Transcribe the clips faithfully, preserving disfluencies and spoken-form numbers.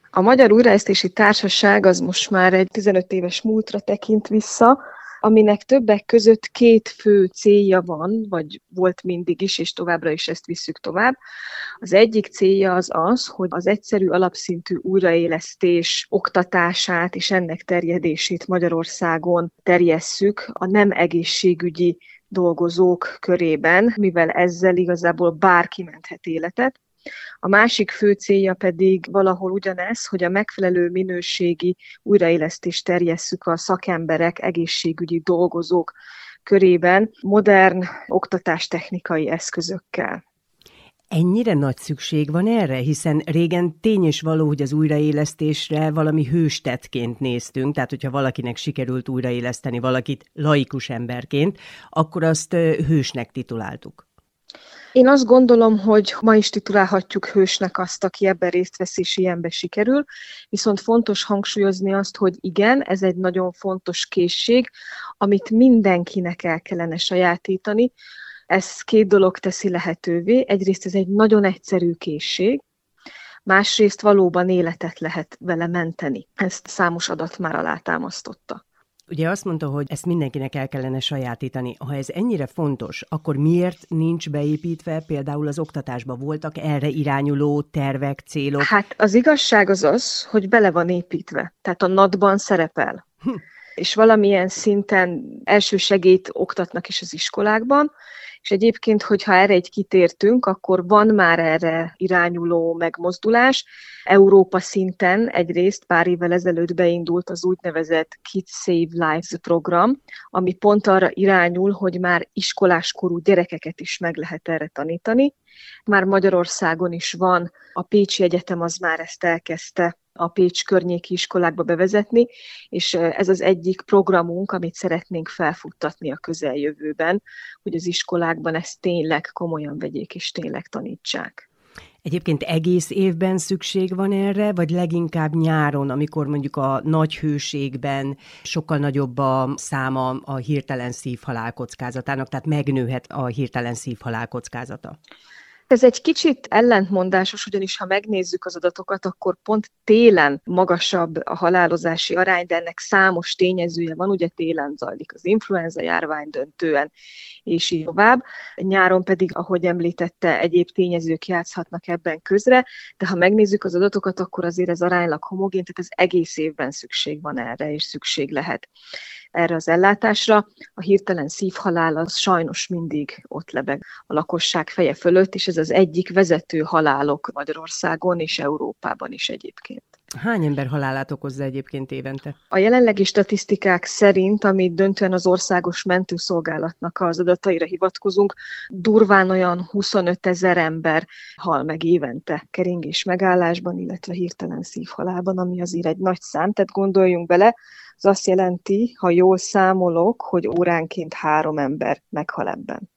A Magyar Újraélesztési Társaság az most már egy tizenöt éves múltra tekint vissza, aminek többek között két fő célja van, vagy volt mindig is, és továbbra is ezt visszük tovább. Az egyik célja az az, hogy az egyszerű alapszintű újraélesztés oktatását és ennek terjedését Magyarországon terjesszük a nem egészségügyi dolgozók körében, mivel ezzel igazából bárki menthet életet. A másik fő célja pedig valahol ugyanez, hogy a megfelelő minőségi újraélesztést terjesszük a szakemberek, egészségügyi dolgozók körében modern oktatástechnikai eszközökkel. Ennyire nagy szükség van erre, hiszen régen tény és való, hogy az újraélesztésre valami hőstettként néztünk, tehát hogyha valakinek sikerült újraéleszteni valakit laikus emberként, akkor azt hősnek tituláltuk. Én azt gondolom, hogy ma is titulálhatjuk hősnek azt, aki ebben részt vesz és ilyenbe sikerül, viszont fontos hangsúlyozni azt, hogy igen, ez egy nagyon fontos készség, amit mindenkinek el kellene sajátítani. Ez két dolog teszi lehetővé. Egyrészt ez egy nagyon egyszerű készség, másrészt valóban életet lehet vele menteni. Ezt számos adat már alátámasztotta. Ugye azt mondta, hogy ezt mindenkinek el kellene sajátítani. Ha ez ennyire fontos, akkor miért nincs beépítve például az oktatásba? Voltak erre irányuló tervek, célok? Hát az igazság az az, hogy bele van építve. Tehát a NAT-ban szerepel. Hm. És valamilyen szinten elsősegélyt oktatnak is az iskolákban, és egyébként, hogyha erre egy kitértünk, akkor van már erre irányuló megmozdulás. Európa szinten egyrészt pár évvel ezelőtt beindult az úgynevezett Kids Save Lives program, ami pont arra irányul, hogy már iskoláskorú gyerekeket is meg lehet erre tanítani. Már Magyarországon is van, a Pécsi Egyetem az már ezt elkezdte a Pécs környéki iskolákba bevezetni, és ez az egyik programunk, amit szeretnénk felfuttatni a közeljövőben, hogy az iskolákban ezt tényleg komolyan vegyék és tényleg tanítsák. Egyébként egész évben szükség van erre, vagy leginkább nyáron, amikor mondjuk a nagy hőségben sokkal nagyobb a száma a hirtelen szívhalál kockázatának, tehát megnőhet a hirtelen szívhalál kockázata? Ez egy kicsit ellentmondásos, ugyanis ha megnézzük az adatokat, akkor pont télen magasabb a halálozási arány, de ennek számos tényezője van, ugye télen zajlik az influenza járvány döntően, és így tovább. Nyáron pedig, ahogy említette, egyéb tényezők játszhatnak ebben közre, de ha megnézzük az adatokat, akkor azért ez aránylag homogén, tehát az egész évben szükség van erre, és szükség lehet erre az ellátásra. A hirtelen szívhalál az sajnos mindig ott lebeg a lakosság feje fölött, és ez az egyik vezető halálok Magyarországon és Európában is egyébként. Hány ember halálát okozza egyébként évente? A jelenlegi statisztikák szerint, amit döntően az Országos Mentőszolgálatnak az adataira hivatkozunk, durván olyan huszonöt ezer ember hal meg évente keringés megállásban, illetve hirtelen szívhalálban, ami azért egy nagy szám, tehát gondoljunk bele, az azt jelenti, ha jól számolok, hogy óránként három ember meghal ebben.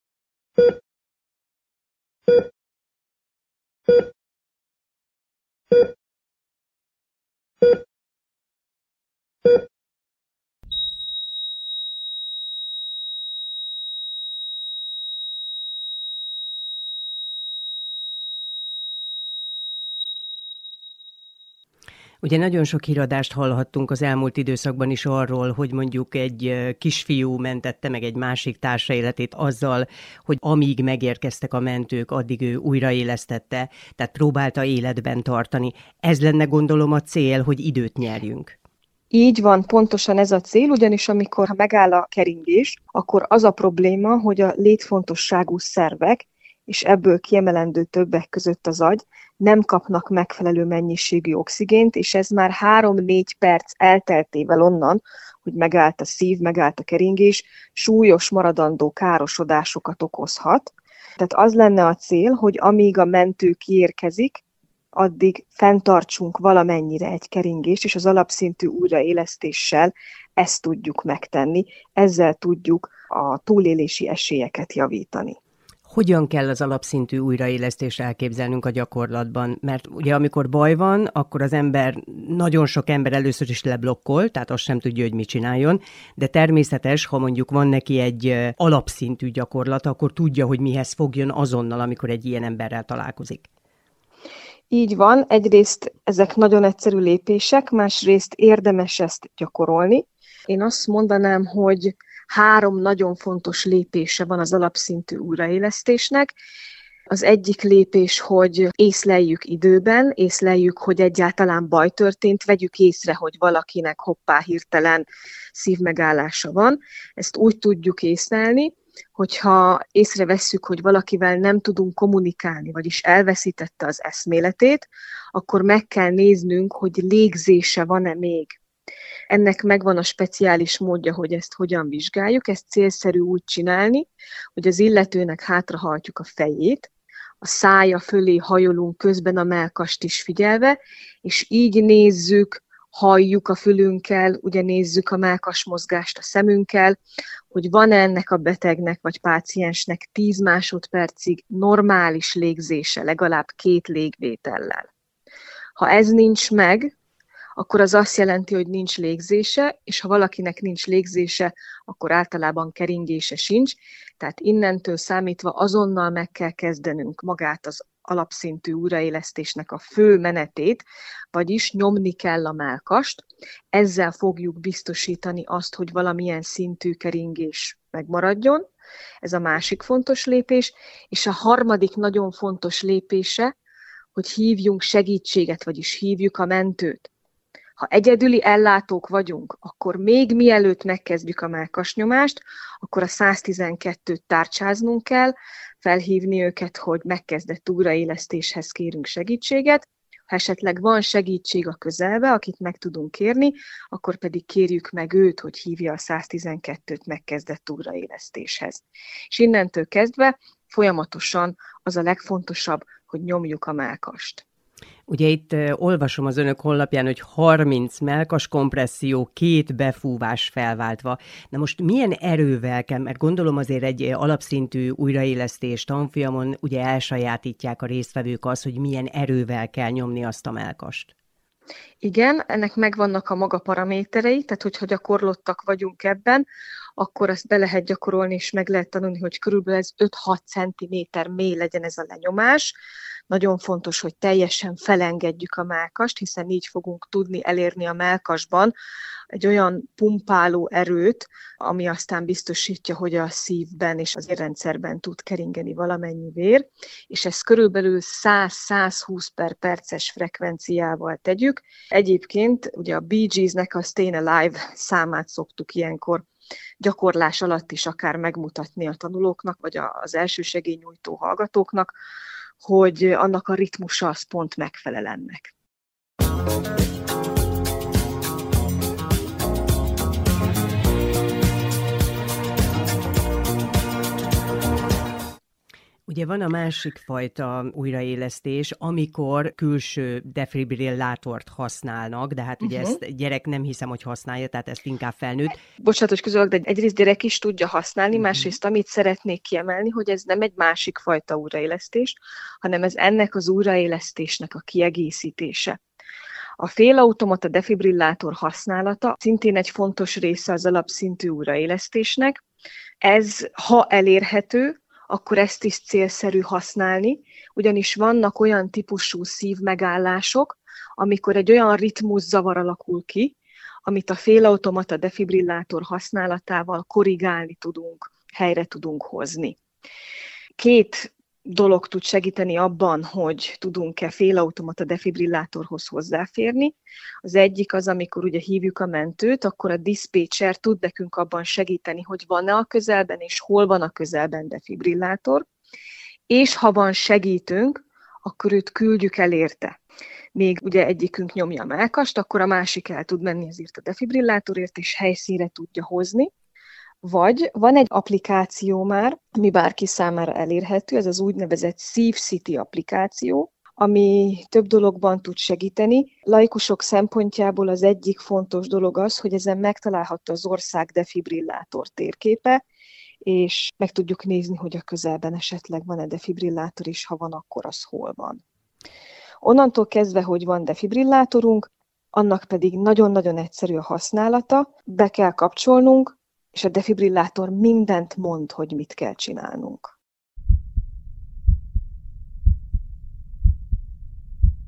Ugye nagyon sok híradást hallhattunk az elmúlt időszakban is arról, hogy mondjuk egy kisfiú mentette meg egy másik társa életét azzal, hogy amíg megérkeztek a mentők, addig ő újraélesztette, tehát próbálta életben tartani. Ez lenne, gondolom, a cél, hogy időt nyerjünk. Így van, pontosan ez a cél, ugyanis amikor ha megáll a keringés, akkor az a probléma, hogy a létfontosságú szervek, és ebből kiemelendő többek között az agy, nem kapnak megfelelő mennyiségű oxigént, és ez már három-négy perc elteltével onnan, hogy megállt a szív, megállt a keringés, súlyos maradandó károsodásokat okozhat. Tehát az lenne a cél, hogy amíg a mentő kiérkezik, addig fenntartsunk valamennyire egy keringést, és az alapszintű újraélesztéssel ezt tudjuk megtenni, ezzel tudjuk a túlélési esélyeket javítani. Hogyan kell az alapszintű újraélesztést elképzelnünk a gyakorlatban? Mert ugye amikor baj van, akkor az ember, nagyon sok ember először is leblokkol, tehát azt sem tudja, hogy mit csináljon, de természetes, ha mondjuk van neki egy alapszintű gyakorlata, akkor tudja, hogy mihez fogjon azonnal, amikor egy ilyen emberrel találkozik. Így van, egyrészt ezek nagyon egyszerű lépések, másrészt érdemes ezt gyakorolni. Én azt mondanám, hogy három nagyon fontos lépése van az alapszintű újraélesztésnek. Az egyik lépés, hogy észleljük időben, észleljük, hogy egyáltalán baj történt, vegyük észre, hogy valakinek hoppá hirtelen szívmegállása van. Ezt úgy tudjuk észlelni, hogyha észrevesszük, hogy valakivel nem tudunk kommunikálni, vagyis elveszítette az eszméletét, akkor meg kell néznünk, hogy légzése van-e még. Ennek megvan a speciális módja, hogy ezt hogyan vizsgáljuk. Ezt célszerű úgy csinálni, hogy az illetőnek hátrahajtjuk a fejét, a szája fölé hajolunk közben a mellkast is figyelve, és így nézzük, halljuk a fülünkkel, ugye nézzük a mellkas mozgást a szemünkkel, hogy van-e ennek a betegnek vagy páciensnek tíz másodpercig normális légzése, legalább két légvétellel. Ha ez nincs meg, akkor az azt jelenti, hogy nincs légzése, és ha valakinek nincs légzése, akkor általában keringése sincs. Tehát innentől számítva azonnal meg kell kezdenünk magát az alapszintű újraélesztésnek a fő menetét, vagyis nyomni kell a mellkast. Ezzel fogjuk biztosítani azt, hogy valamilyen szintű keringés megmaradjon. Ez a másik fontos lépés. És a harmadik nagyon fontos lépése, hogy hívjunk segítséget, vagyis hívjuk a mentőt. Ha egyedüli ellátók vagyunk, akkor még mielőtt megkezdjük a mellkasnyomást, akkor a száztizenkettőt tárcsáznunk kell, felhívni őket, hogy megkezdett újraélesztéshez kérünk segítséget. Ha esetleg van segítség a közelbe, akit meg tudunk kérni, akkor pedig kérjük meg őt, hogy hívja a száztizenkettőt megkezdett újraélesztéshez. És innentől kezdve folyamatosan az a legfontosabb, hogy nyomjuk a mellkast. Ugye itt olvasom az önök honlapján, hogy harminc mellkas kompresszió, két befúvás felváltva. Na most milyen erővel kell, mert gondolom azért egy alapszintű újraélesztés tanfolyamon ugye elsajátítják a résztvevők azt, hogy milyen erővel kell nyomni azt a mellkast. Igen, ennek megvannak a maga paraméterei, tehát hogyha gyakorlottak vagyunk ebben, akkor azt be lehet gyakorolni, és meg lehet tanulni, hogy körülbelül ez öt-hat centiméter mély legyen ez a lenyomás. Nagyon fontos, hogy teljesen felengedjük a mellkast, hiszen így fogunk tudni elérni a mellkasban egy olyan pumpáló erőt, ami aztán biztosítja, hogy a szívben és az érrendszerben tud keringeni valamennyi vér, és ezt körülbelül száz-százhúsz per perces frekvenciával tegyük. Egyébként ugye a Bee Geesnek a Stayin' Alive számát szoktuk ilyenkor gyakorlás alatt is akár megmutatni a tanulóknak, vagy az elsősegélynyújtó hallgatóknak, hogy annak a ritmusa az pont megfelel ennek. Ugye van a másik fajta újraélesztés, amikor külső defibrillátort használnak, de hát ugye uh-huh. ezt gyerek nem hiszem, hogy használja, tehát ezt inkább felnőtt. Bocsánat, hogy közölök, de egyrészt gyerek is tudja használni, uh-huh. másrészt amit szeretnék kiemelni, hogy ez nem egy másik fajta újraélesztés, hanem ez ennek az újraélesztésnek a kiegészítése. A félautomata defibrillátor használata szintén egy fontos része az alapszintű újraélesztésnek. Ez, ha elérhető, akkor ezt is célszerű használni, ugyanis vannak olyan típusú szívmegállások, amikor egy olyan ritmuszavar alakul ki, amit a félautomata defibrillátor használatával korrigálni tudunk, helyre tudunk hozni. Két dolog tud segíteni abban, hogy tudunk-e félautomata defibrillátorhoz hozzáférni. Az egyik az, amikor ugye hívjuk a mentőt, akkor a diszpécser tud nekünk abban segíteni, hogy van-e a közelben, és hol van a közelben defibrillátor, és ha van segítünk, akkor őt küldjük el érte. Még ugye egyikünk nyomja a mellkast, akkor a másik el tud menni ezért a defibrillátorért, és helyszínre tudja hozni. Vagy van egy applikáció már, ami bárki számára elérhető, ez az úgynevezett SeveCity applikáció, ami több dologban tud segíteni. Laikusok szempontjából az egyik fontos dolog az, hogy ezen megtalálható az ország defibrillátor térképe, és meg tudjuk nézni, hogy a közelben esetleg van-e defibrillátor, és ha van, akkor az hol van. Onnantól kezdve, hogy van defibrillátorunk, annak pedig nagyon-nagyon egyszerű a használata, be kell kapcsolnunk, és a defibrillátor mindent mond, hogy mit kell csinálnunk.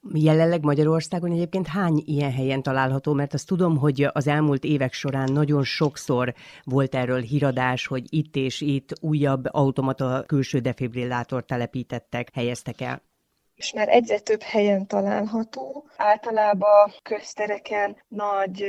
Jelenleg Magyarországon egyébként hány ilyen helyen található? Mert azt tudom, hogy az elmúlt évek során nagyon sokszor volt erről híradás, hogy itt és itt újabb automata külső defibrillátort telepítettek, helyeztek el. És már egyre több helyen található, általában köztereken, nagy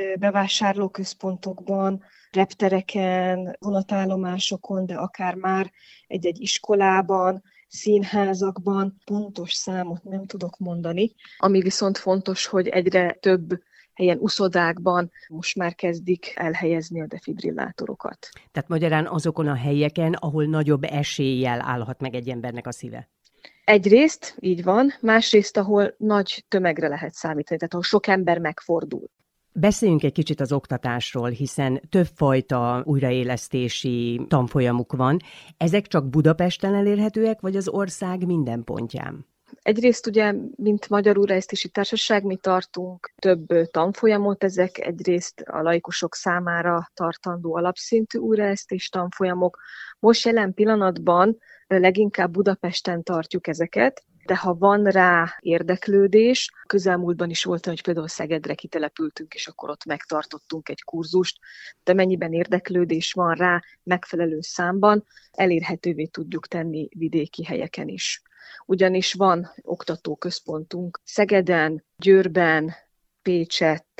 bevásárlóközpontokban, reptereken, vonatállomásokon, de akár már egy-egy iskolában, színházakban, pontos számot nem tudok mondani. Ami viszont fontos, hogy egyre több helyen, uszodákban most már kezdik elhelyezni a defibrillátorokat. Tehát magyarán azokon a helyeken, ahol nagyobb eséllyel állhat meg egy embernek a szíve. Egyrészt így van, másrészt, ahol nagy tömegre lehet számítani, tehát ahol sok ember megfordul. Beszéljünk egy kicsit az oktatásról, hiszen többfajta újraélesztési tanfolyamuk van. Ezek csak Budapesten elérhetőek, vagy az ország minden pontján? Egyrészt ugye, mint Magyar Újraélesztési Társaság, mi tartunk több tanfolyamot, ezek egyrészt a laikusok számára tartandó alapszintű újraélesztés tanfolyamok. Most jelen pillanatban leginkább Budapesten tartjuk ezeket, de ha van rá érdeklődés, közelmúltban is volt, hogy például Szegedre kitelepültünk, és akkor ott megtartottunk egy kurzust, de mennyiben érdeklődés van rá megfelelő számban, elérhetővé tudjuk tenni vidéki helyeken is. Ugyanis van oktatóközpontunk Szegeden, Győrben, Pécsett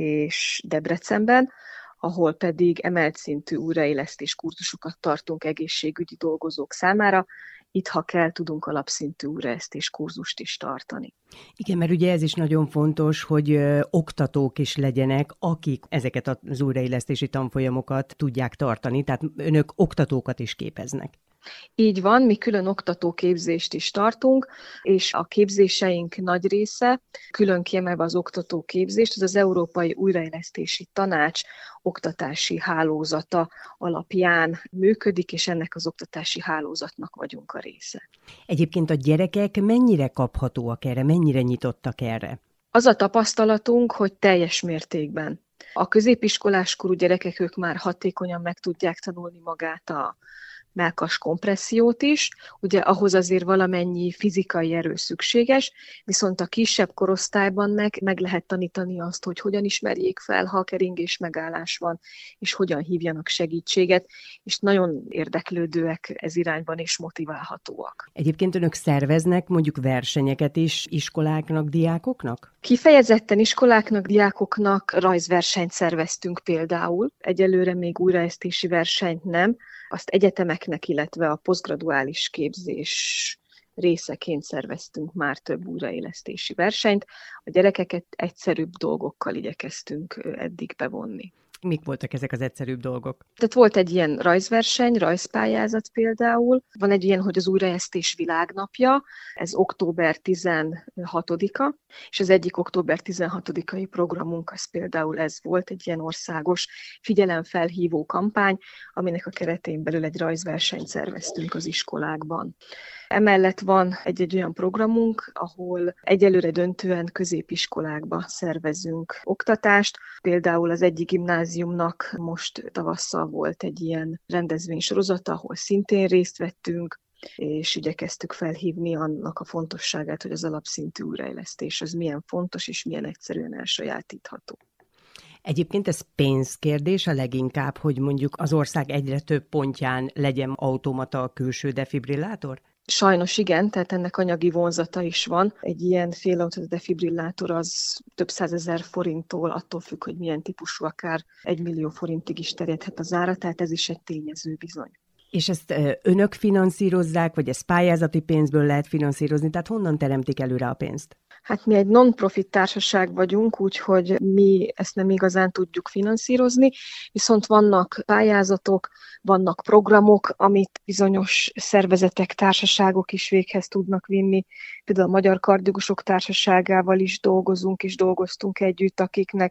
és Debrecenben, ahol pedig emelt szintű újraélesztés kurzusokat tartunk egészségügyi dolgozók számára. Itt, ha kell, tudunk alapszintű újraélesztés kurzust is tartani. Igen, mert ugye ez is nagyon fontos, hogy ö, oktatók is legyenek, akik ezeket az újraélesztési tanfolyamokat tudják tartani, tehát önök oktatókat is képeznek. Így van, mi külön oktatóképzést is tartunk, és a képzéseink nagy része, külön kiemelve az oktatóképzést, az az Európai Újraélesztési Tanács oktatási hálózata alapján működik, és ennek az oktatási hálózatnak vagyunk a része. Egyébként a gyerekek mennyire kaphatóak erre, mennyire nyitottak erre? Az a tapasztalatunk, hogy teljes mértékben. A középiskolás korú gyerekek, ők már hatékonyan meg tudják tanulni magát a mellkas kompressziót is, ugye ahhoz azért valamennyi fizikai erő szükséges, viszont a kisebb korosztályban meg, meg lehet tanítani azt, hogy hogyan ismerjék fel, ha keringés megállás van, és hogyan hívjanak segítséget, és nagyon érdeklődőek ez irányban, és motiválhatóak. Egyébként önök szerveznek mondjuk versenyeket is iskoláknak, diákoknak? Kifejezetten iskoláknak, diákoknak rajzversenyt szerveztünk például, egyelőre még újraélesztési versenyt nem, azt egyetemeknek, illetve a posztgraduális képzés részeként szerveztünk már több újraélesztési versenyt. A gyerekeket egyszerűbb dolgokkal igyekeztünk eddig bevonni. Mik voltak ezek az egyszerűbb dolgok? Tehát volt egy ilyen rajzverseny, rajzpályázat például. Van egy ilyen, hogy az újraélesztés világnapja, ez október tizenhatodika, és az egyik október tizenhatodikai programunk az például ez volt, egy ilyen országos figyelemfelhívó kampány, aminek a keretén belül egy rajzversenyt szerveztünk az iskolákban. Emellett van egy-egy olyan programunk, ahol egyelőre döntően középiskolákba szervezünk oktatást. Például az egyik gimnáziumnak most tavasszal volt egy ilyen rendezvénysorozata, ahol szintén részt vettünk, és igyekeztük felhívni annak a fontosságát, hogy az alapszintű újraélesztés az milyen fontos és milyen egyszerűen elsajátítható. Egyébként ez pénzkérdés a leginkább, hogy mondjuk az ország egyre több pontján legyen automata külső defibrillátor? Sajnos igen, tehát ennek anyagi vonzata is van. Egy ilyen félautomata defibrillátor az több százezer forinttól, attól függ, hogy milyen típusú, akár egy millió forintig is terjedhet az ára, tehát ez is egy tényező bizony. És ezt önök finanszírozzák, vagy ezt pályázati pénzből lehet finanszírozni, tehát honnan teremtik előre a pénzt? Hát mi egy non-profit társaság vagyunk, úgyhogy mi ezt nem igazán tudjuk finanszírozni, viszont vannak pályázatok, vannak programok, amit bizonyos szervezetek, társaságok is véghez tudnak vinni. Például a Magyar Kardiológusok Társaságával is dolgozunk, és dolgoztunk együtt, akiknek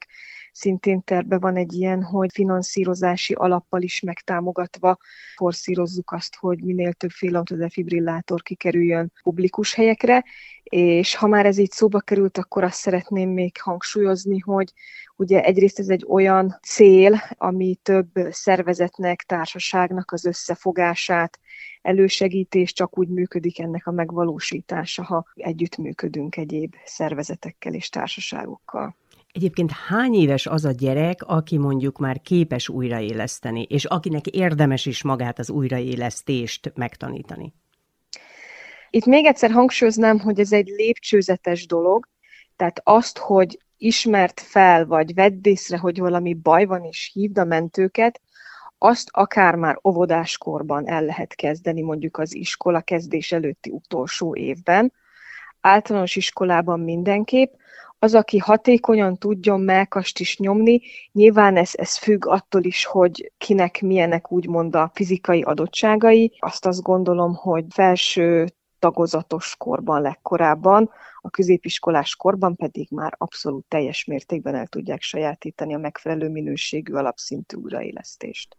szintén terve van egy ilyen, hogy finanszírozási alappal is megtámogatva forszírozzuk azt, hogy minél több félautodefibrilátor kikerüljön publikus helyekre, és ha már ez így szóba került, akkor azt szeretném még hangsúlyozni, hogy ugye egyrészt ez egy olyan cél, ami több szervezetnek, társaságnak az összefogását elősegíti, és csak úgy működik ennek a megvalósítása, ha együttműködünk egyéb szervezetekkel és társaságokkal. Egyébként hány éves az a gyerek, aki mondjuk már képes újraéleszteni, és akinek érdemes is magát az újraélesztést megtanítani? Itt még egyszer hangsúlyoznám, hogy ez egy lépcsőzetes dolog, tehát azt, hogy ismert fel, vagy vedd észre, hogy valami baj van, és hívd a mentőket, azt akár már óvodáskorban el lehet kezdeni, mondjuk az iskola kezdés előtti utolsó évben. Általános iskolában mindenképp. Az, aki hatékonyan tudjon mellkast is nyomni, nyilván ez, ez függ attól is, hogy kinek milyenek úgymond a fizikai adottságai. Azt azt gondolom, hogy felső tagozatos korban legkorábban, a középiskolás korban pedig már abszolút teljes mértékben el tudják sajátítani a megfelelő minőségű alapszintű újraélesztést.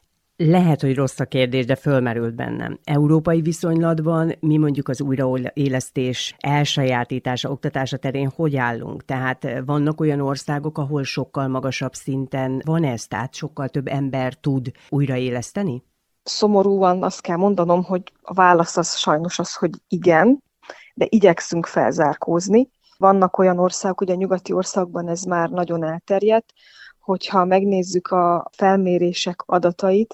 Lehet, hogy rossz a kérdés, de fölmerült bennem. Európai viszonylatban mi mondjuk az újraélesztés elsajátítása, oktatása terén hogy állunk? Tehát vannak olyan országok, ahol sokkal magasabb szinten van ez, tehát sokkal több ember tud újraéleszteni? Szomorúan azt kell mondanom, hogy a válasz az sajnos az, hogy igen, de igyekszünk felzárkózni. Vannak olyan országok, ugye a nyugati országban ez már nagyon elterjedt, hogyha megnézzük a felmérések adatait,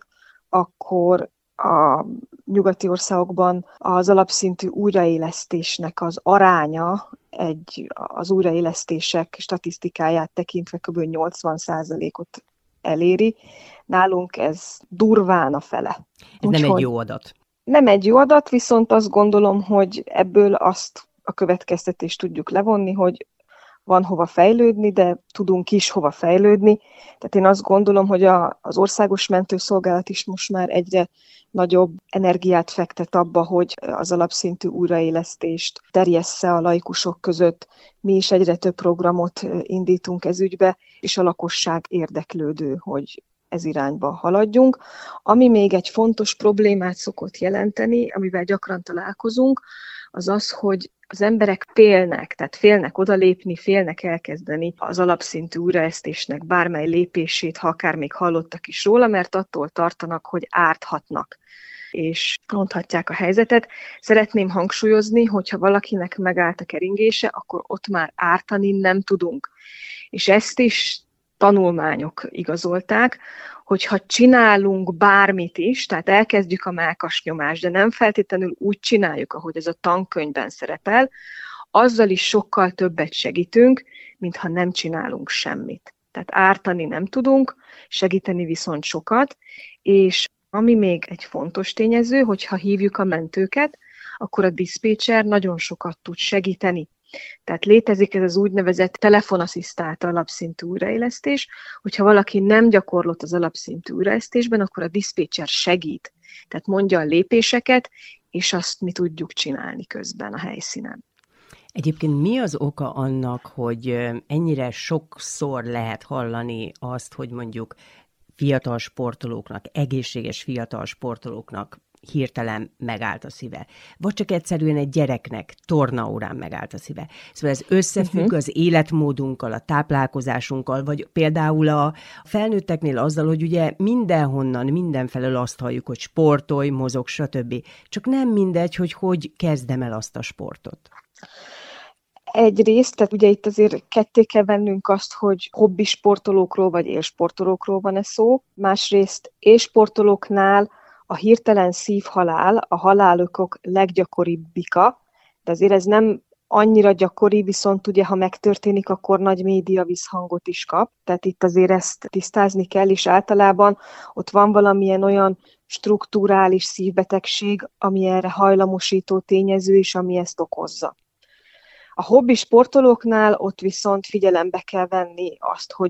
akkor a nyugati országokban az alapszintű újraélesztésnek az aránya egy, az újraélesztések statisztikáját tekintve kb. nyolcvan százalékot eléri. Nálunk ez durván a fele. Ez Úgyhogy nem egy jó adat. Nem egy jó adat, viszont azt gondolom, hogy ebből azt a következtetést tudjuk levonni, hogy van hova fejlődni, de tudunk is hova fejlődni. Tehát én azt gondolom, hogy a, az országos mentőszolgálat is most már egyre nagyobb energiát fektet abba, hogy az alapszintű újraélesztést terjessze a laikusok között. Mi is egyre több programot indítunk ez ügybe, és a lakosság érdeklődő, hogy ez irányba haladjunk. Ami még egy fontos problémát szokott jelenteni, amivel gyakran találkozunk, az az, hogy az emberek félnek, tehát félnek odalépni, félnek elkezdeni az alapszintű újraélesztésnek bármely lépését, ha akár még hallottak is róla, mert attól tartanak, hogy árthatnak, és ronthatják a helyzetet. Szeretném hangsúlyozni, hogy ha valakinek megállt a keringése, akkor ott már ártani nem tudunk. És ezt is tanulmányok igazolták, hogyha csinálunk bármit is, tehát elkezdjük a mellkasnyomást, de nem feltétlenül úgy csináljuk, ahogy ez a tankönyvben szerepel, azzal is sokkal többet segítünk, mint ha nem csinálunk semmit. Tehát ártani nem tudunk, segíteni viszont sokat, és ami még egy fontos tényező, hogyha hívjuk a mentőket, akkor a diszpécser nagyon sokat tud segíteni. Tehát létezik ez az úgynevezett telefonasszisztált alapszintű újraélesztés, hogyha valaki nem gyakorlott az alapszintű újraélesztésben, akkor a diszpécser segít. Tehát mondja a lépéseket, és azt mi tudjuk csinálni közben a helyszínen. Egyébként mi az oka annak, hogy ennyire sokszor lehet hallani azt, hogy mondjuk fiatal sportolóknak, egészséges fiatal sportolóknak hirtelen megállt a szíve. Vagy csak egyszerűen egy gyereknek tornaórán megállt a szíve. Szóval ez összefügg uh-huh. az életmódunkkal, a táplálkozásunkkal, vagy például a felnőtteknél azzal, hogy ugye mindenhonnan, mindenfelől azt halljuk, hogy sportolj, mozog, stb. Csak nem mindegy, hogy hogy kezdem el azt a sportot. Egyrészt, tehát ugye itt azért ketté kell vennünk azt, hogy hobbi sportolókról vagy élsportolókról van-e szó. Másrészt élsportolóknál a hirtelen szívhalál a halálokok leggyakoribbika, de azért ez nem annyira gyakori, viszont ugye, ha megtörténik, akkor nagy média visszhangot is kap. Tehát itt azért ezt tisztázni kell, és általában ott van valamilyen olyan strukturális szívbetegség, ami erre hajlamosító tényező, és ami ezt okozza. A hobbi sportolóknál ott viszont figyelembe kell venni azt, hogy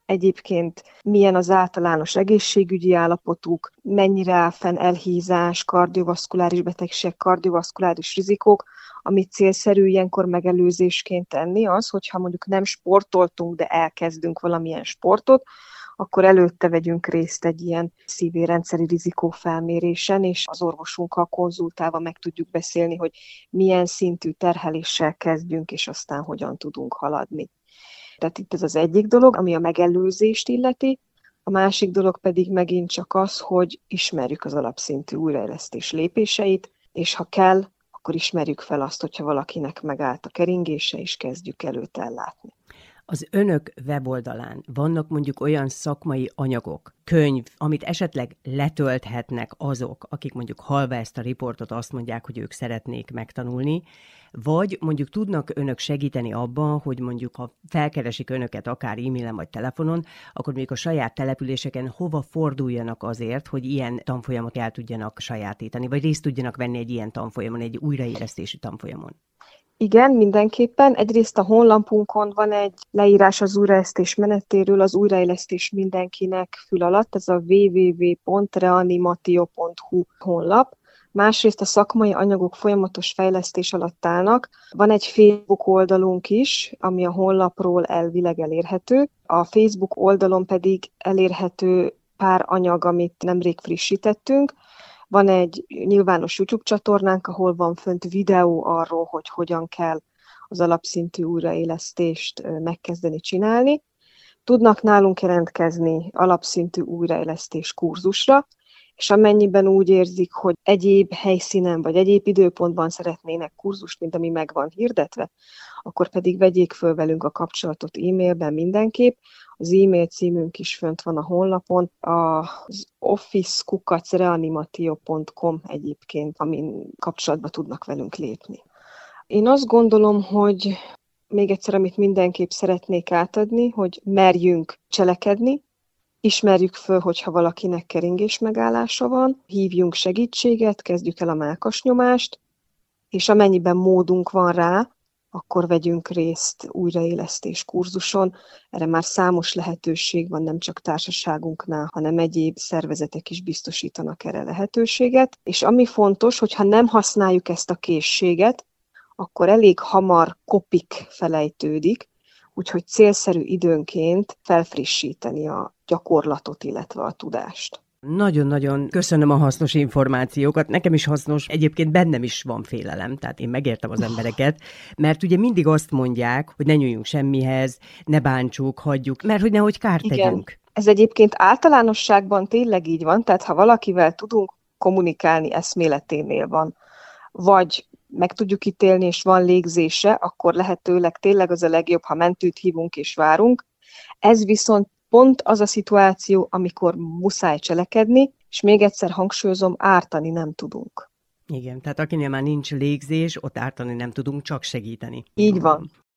egyébként milyen az általános egészségügyi állapotuk, mennyire áll fenn elhízás, kardiovaszkuláris betegség, kardiovaszkuláris rizikók. Amit célszerű ilyenkor megelőzésként tenni az, hogyha mondjuk nem sportoltunk, de elkezdünk valamilyen sportot, akkor előtte vegyünk részt egy ilyen szívérendszeri rizikófelmérésen, és az orvosunkkal konzultálva meg tudjuk beszélni, hogy milyen szintű terheléssel kezdjünk, és aztán hogyan tudunk haladni. Tehát itt ez az egyik dolog, ami a megelőzést illeti, a másik dolog pedig megint csak az, hogy ismerjük az alapszintű újraélesztés lépéseit, és ha kell, akkor ismerjük fel azt, hogyha valakinek megállt a keringése, és kezdjük előtt ellátni. Az önök weboldalán vannak mondjuk olyan szakmai anyagok, könyv, amit esetleg letölthetnek azok, akik mondjuk hallva ezt a riportot azt mondják, hogy ők szeretnék megtanulni, vagy mondjuk tudnak önök segíteni abban, hogy mondjuk ha felkeresik önöket akár e-mailen vagy telefonon, akkor mondjuk a saját településeken hova forduljanak azért, hogy ilyen tanfolyamot el tudjanak sajátítani, vagy részt tudjanak venni egy ilyen tanfolyamon, egy újraélesztési tanfolyamon. Igen, mindenképpen. Egyrészt a honlapunkon van egy leírás az újraélesztés menetéről, az újraélesztés mindenkinek fül alatt, ez a double-u double-u double-u pont reanimatio pont hu honlap. Másrészt a szakmai anyagok folyamatos fejlesztés alatt állnak. Van egy Facebook oldalunk is, ami a honlapról elvileg elérhető. A Facebook oldalon pedig elérhető pár anyag, amit nemrég frissítettünk. Van egy nyilvános YouTube csatornánk, ahol van fönt videó arról, hogy hogyan kell az alapszintű újraélesztést megkezdeni csinálni. Tudnak nálunk jelentkezni alapszintű újraélesztés kurzusra, és amennyiben úgy érzik, hogy egyéb helyszínen vagy egyéb időpontban szeretnének kurzust, mint ami meg van hirdetve, akkor pedig vegyék föl velünk a kapcsolatot e-mailben mindenképp. Az e-mail címünk is fönt van a honlapon, az office kukac reanimatio pont com egyébként, amin kapcsolatba tudnak velünk lépni. Én azt gondolom, hogy még egyszer, amit mindenképp szeretnék átadni, hogy merjünk cselekedni, ismerjük föl, hogyha valakinek keringés megállása van, hívjunk segítséget, kezdjük el a mellkasnyomást, és amennyiben módunk van rá, akkor vegyünk részt újraélesztés kurzuson. Erre már számos lehetőség van, nem csak társaságunknál, hanem egyéb szervezetek is biztosítanak erre lehetőséget. És ami fontos, hogyha nem használjuk ezt a készséget, akkor elég hamar kopik felejtődik, úgyhogy célszerű időnként felfrissíteni a gyakorlatot, illetve a tudást. Nagyon-nagyon köszönöm a hasznos információkat. Nekem is hasznos, egyébként bennem is van félelem, tehát én megértem az embereket, mert ugye mindig azt mondják, hogy ne nyúljunk semmihez, ne bántsuk, hagyjuk, mert hogy nehogy kárt Igen. tegyünk. Ez egyébként általánosságban tényleg így van, tehát ha valakivel tudunk kommunikálni, eszméleténél van, vagy meg tudjuk ítélni, és van légzése, akkor lehetőleg tényleg az a legjobb, ha mentőt hívunk és várunk. Ez viszont pont az a szituáció, amikor muszáj cselekedni, és még egyszer hangsúlyozom, ártani nem tudunk. Igen, tehát akinél már nincs légzés, ott ártani nem tudunk, csak segíteni. Így van.